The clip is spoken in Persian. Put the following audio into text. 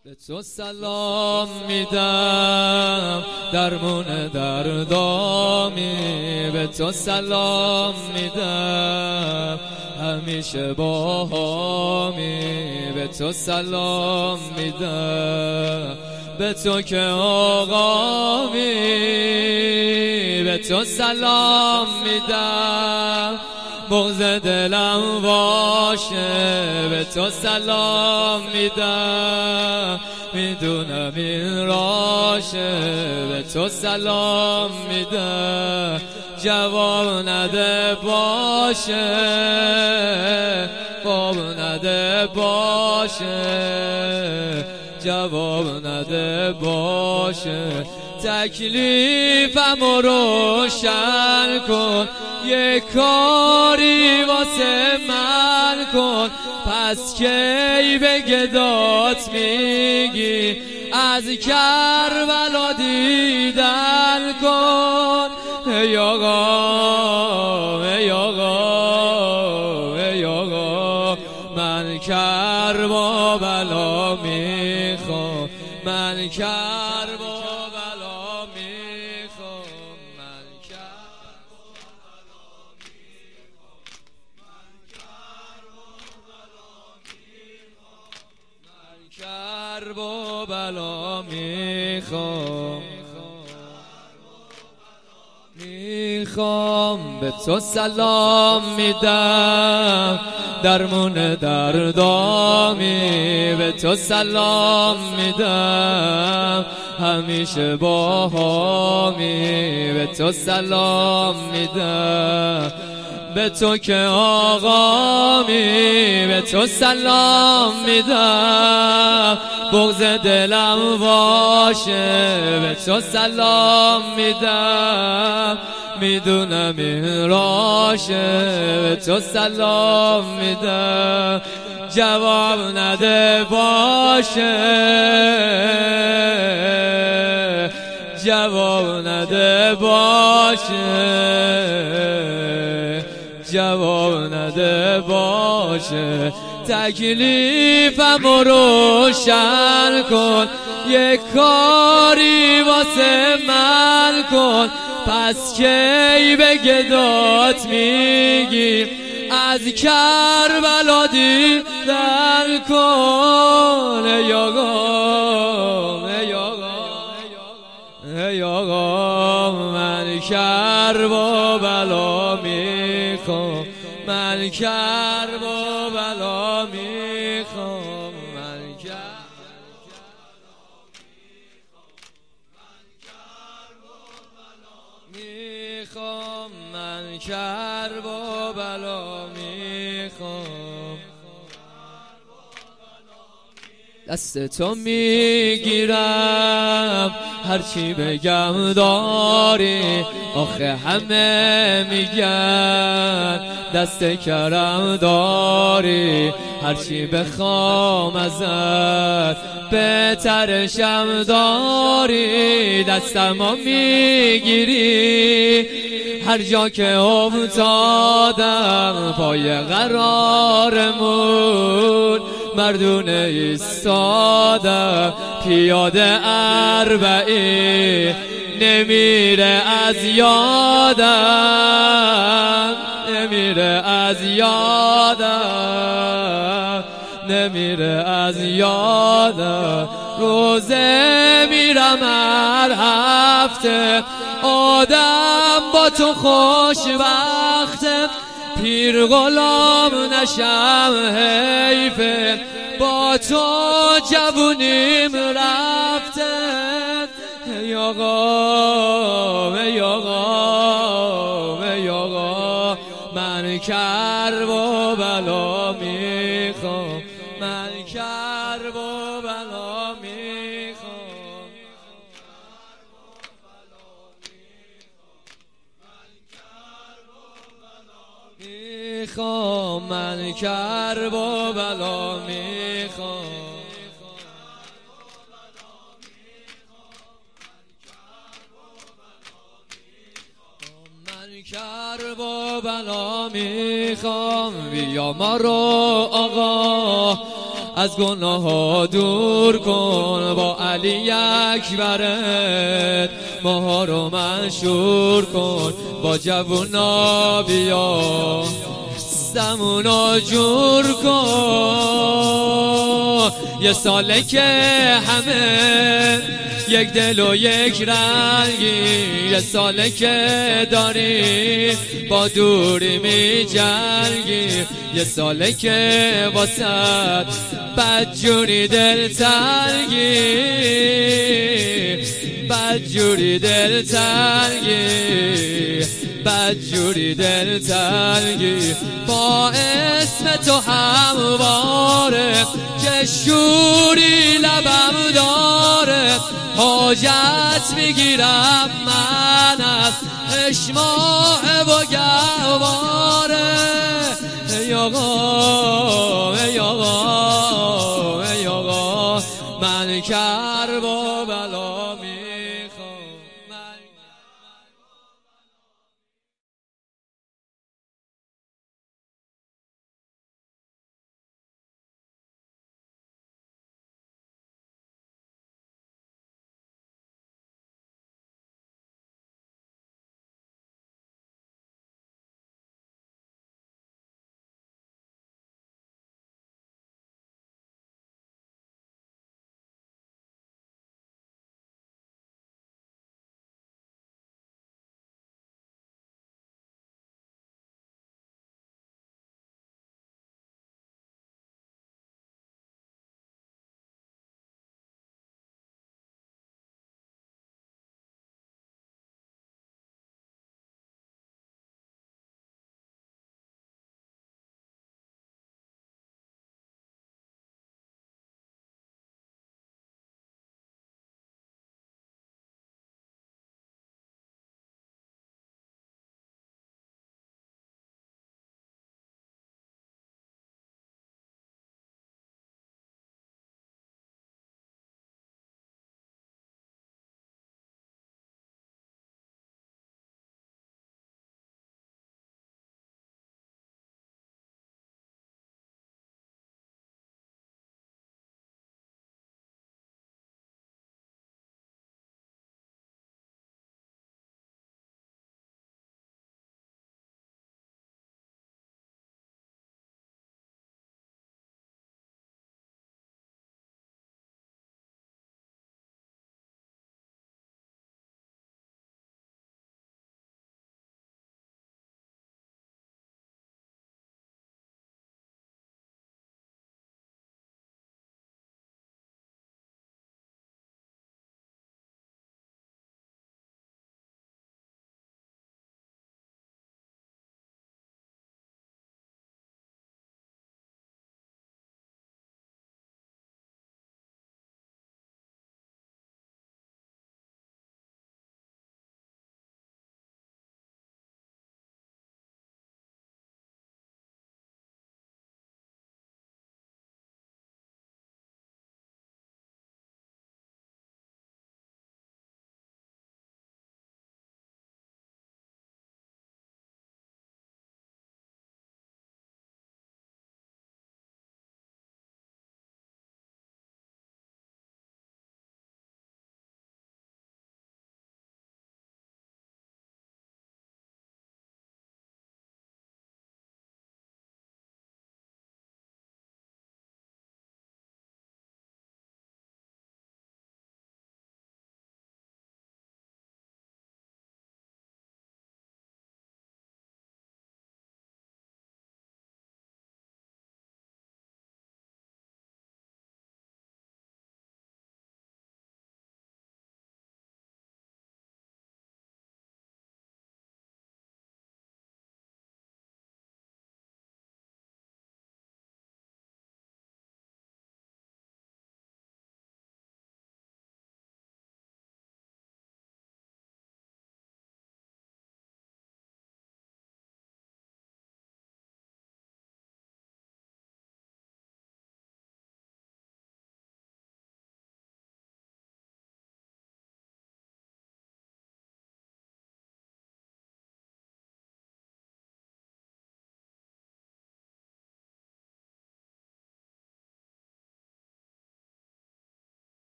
به تو سلام میدم درمون دردامی، به تو سلام میدم همیشه باهامی، به تو سلام میدم به تو که آقامی، به تو سلام میدم بغض دلم باشه، به تو سلام میدم میدونم این راشه، به تو سلام میدم جواب نده باشه، جواب نده باشه، جواب نده باشه. تکلیفم روشن کن، یه کاری واسه من کن، پس کی به گدات میگی از کربلا دیدن کن. ای آقا ای آقا ای آقا من کربلا میخوام، من کربلا میخوام، من کربلا میخوام، من کربلا میخوام، میخوام به تو سلام میدم درمون دردامی، به تو سلام میدم همیشه باهامی، به تو سلام میدم به تو که آقامی، به تو سلام میدم بغض دلم باشه، به تو سلام میدم میدونم این راشه، به تو سلام میدم جواب نده باشه، جواب نده باشه، جواب نده باشه. تکلیفم روشن کن، یه کاری واسه من کن، پس کی به گدات میگی از کربلا دیدن کن. ای آقا ای آقا ای آقا من کربلا میخوام، من کربلا میخوام، من میخوام، من کربلا میخوام. دست تو میگیرم هرچی بگم داری، آخه همه میگن دست کرم داری، هرچی بخوام ازت بهترشم داری. دستمو میگیری هر جا که افتادم، پای قرارمون مردونه ایستادم، پیاده اربعین نمیره از یادم، نمیره از یادم، نمیره از یادم. روزه میرم هر هفته، آدم با تو خوشبخته، پیر غلام نشم حیفه، با تو جوونیم رفته. ای آقا ای آقا ای آقا من کربلا میخوام، من کربلا میخوام، میخوام، من کربلا میخوام. کربلا میخوام، بیا ما رو آقا از گناه ها دور کن، با علی اکبرت ماها رو منشور کن، با جوونا بیا سمونا جور کن. یه ساله که همه یک دل و یک رنگی، یه ساله که داری با دوری می جنگی، یه ساله که واسد بدجوری دل تنگی، بدجوری دل تنگی، بدجوری دل تنگی. با اسم تو همواره که شوری لبم داره، حاجت میگیرم من از اشماع و گواره. ای آقا ای آقا ای آقا من کرب و بلا